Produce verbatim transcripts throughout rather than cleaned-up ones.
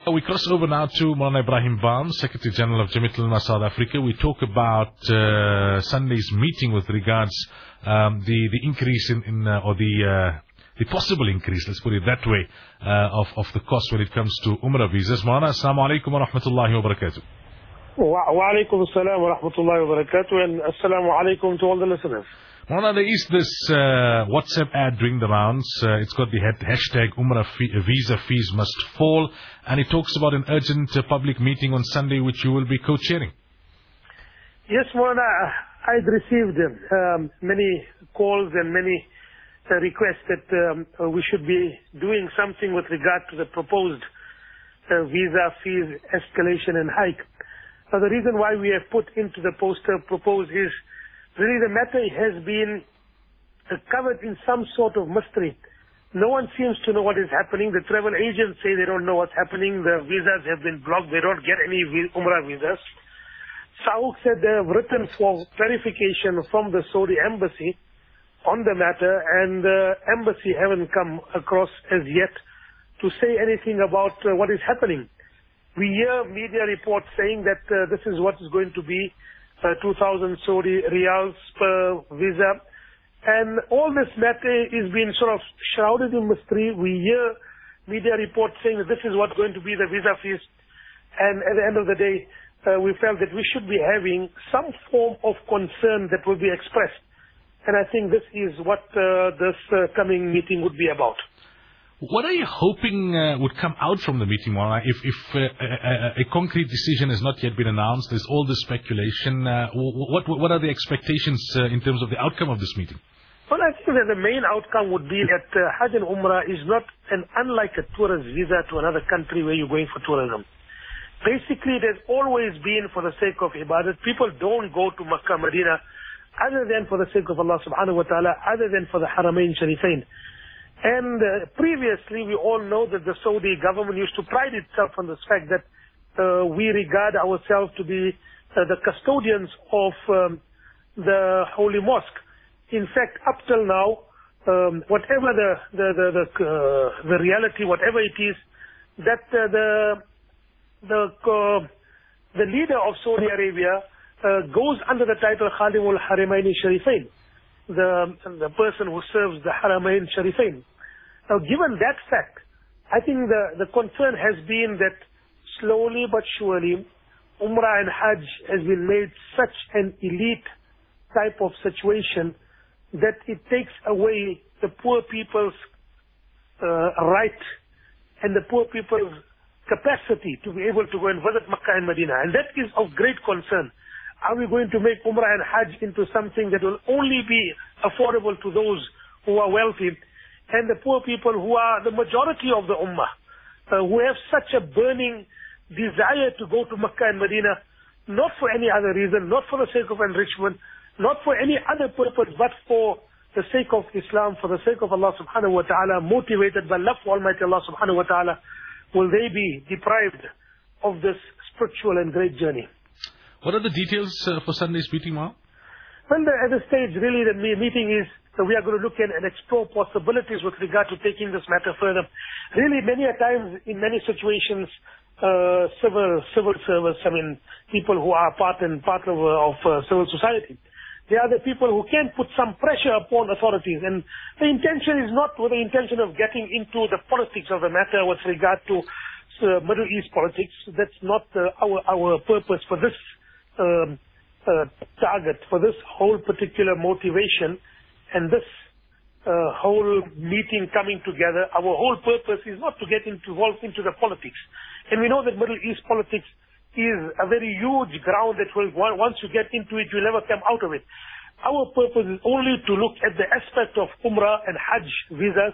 We cross over now to Maulana Ibrahim Bam, Secretary General of Jamiat Ulama South Africa. We talk about uh, Sunday's meeting with regards um, the the increase in, in uh, or the uh, the possible increase, let's put it that way, uh, of of the cost when it comes to Umrah visas. Maulana, assalamu alaikum wa rahmatullahi wa barakatuh. Wa alaikum assalam wa rahmatullahi wa barakatuh, and assalamu alaikum to all the listeners. Maulana, there is this uh, WhatsApp ad doing the rounds. Uh, it's got the head, hashtag Umrah fee, visa fees must fall, and it talks about an urgent uh, public meeting on Sunday, which you will be co-chairing. Yes, Maulana, I'd received um, many calls and many uh, requests that um, uh, we should be doing something with regard to the proposed uh, visa fees escalation and hike. Now, the reason why we have put into the poster proposed is really the matter has been uh, covered in some sort of mystery. No one seems to know what is happening. The travel agents say they don't know what's happening. The visas have been blocked. They don't get any Umrah visas. Sauk said they have written for clarification from the Saudi embassy on the matter, and the embassy haven't come across as yet to say anything about uh, what is happening. We hear media reports saying that uh, this is what is going to be Uh, two thousand Saudi riyals per visa, and all this matter is being sort of shrouded in mystery. We hear media reports saying that this is what's going to be the visa fees, and at the end of the day, uh, we felt that we should be having some form of concern that will be expressed, and I think this is what uh, this uh, coming meeting would be about. What are you hoping uh, would come out from the meeting, Maulana? If, if uh, a, a, a concrete decision has not yet been announced, there's all this speculation. Uh, what, what are the expectations uh, in terms of the outcome of this meeting? Well, I think that the main outcome would be that uh, Hajj and Umrah is not an unlike a tourist visa to another country where you're going for tourism. Basically, it has always been for the sake of ibadat. People don't go to Makkah, Medina, other than for the sake of Allah subhanahu wa ta'ala, other than for the Haramain Sharifain. And uh, previously, we all know that the Saudi government used to pride itself on the fact that uh, we regard ourselves to be uh, the custodians of um, the Holy Mosque. In fact, up till now, um, whatever the the the the, uh, the reality, whatever it is, that uh, the the uh, the leader of Saudi Arabia uh, goes under the title Khadimul Haramain Sharifain. The, the person who serves the Haramain Sharifain. Now, given that fact, I think the, the concern has been that slowly but surely, Umrah and Hajj has been made such an elite type of situation that it takes away the poor people's uh, right and the poor people's capacity to be able to go and visit Makkah and Medina. And that is of great concern. Are we going to make Umrah and Hajj into something that will only be affordable to those who are wealthy, and the poor people who are the majority of the Ummah, uh, who have such a burning desire to go to Makkah and Medina, not for any other reason, not for the sake of enrichment, not for any other purpose, but for the sake of Islam, for the sake of Allah subhanahu wa ta'ala, motivated by love for Almighty Allah subhanahu wa ta'ala, will they be deprived of this spiritual and great journey? What are the details uh, for Sunday's meeting, Ma? Well, the, at the stage, really, the meeting is that we are going to look at and explore possibilities with regard to taking this matter further. Really, many a times, in many situations, uh, civil civil service, I mean, people who are part and part of, uh, of uh, civil society, they are the people who can put some pressure upon authorities. And the intention is not with the intention of getting into the politics of the matter with regard to uh, Middle East politics. That's not uh, our, our purpose for this Um, uh, target, for this whole particular motivation and this uh, whole meeting coming together. Our whole purpose is not to get involved into the politics. And we know that Middle East politics is a very huge ground that will, once you get into it, you'll never come out of it. Our purpose is only to look at the aspect of Umrah and Hajj visas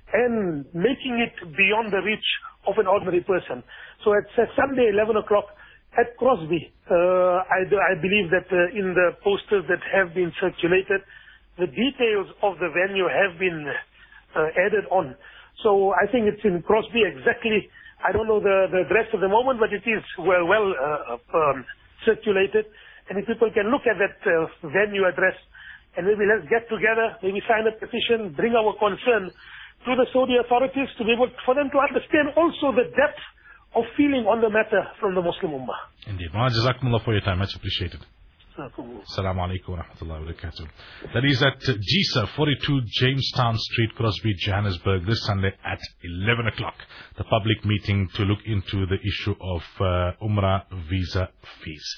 and making it beyond the reach of an ordinary person. So at Sunday, eleven o'clock, at Crosby, uh, I, I believe that uh, in the posters that have been circulated, the details of the venue have been uh, added on. So I think it's in Crosby exactly. I don't know the, the address at the moment, but it is well, well uh, um, circulated. And if people can look at that uh, venue address, and maybe let's get together, maybe sign a petition, bring our concern to the Saudi authorities to be able for them to understand also the depth of fear briefing on the matter from the Muslim Ummah. Indeed. Mawlana, Jazakumullah for your time. Much appreciated. Assalamu alaikum wa rahmatullahi wa barakatuh. That is at G S A, forty-two Jamestown Street, Crosby, Johannesburg, this Sunday at eleven o'clock. The public meeting to look into the issue of uh, Umrah visa fees.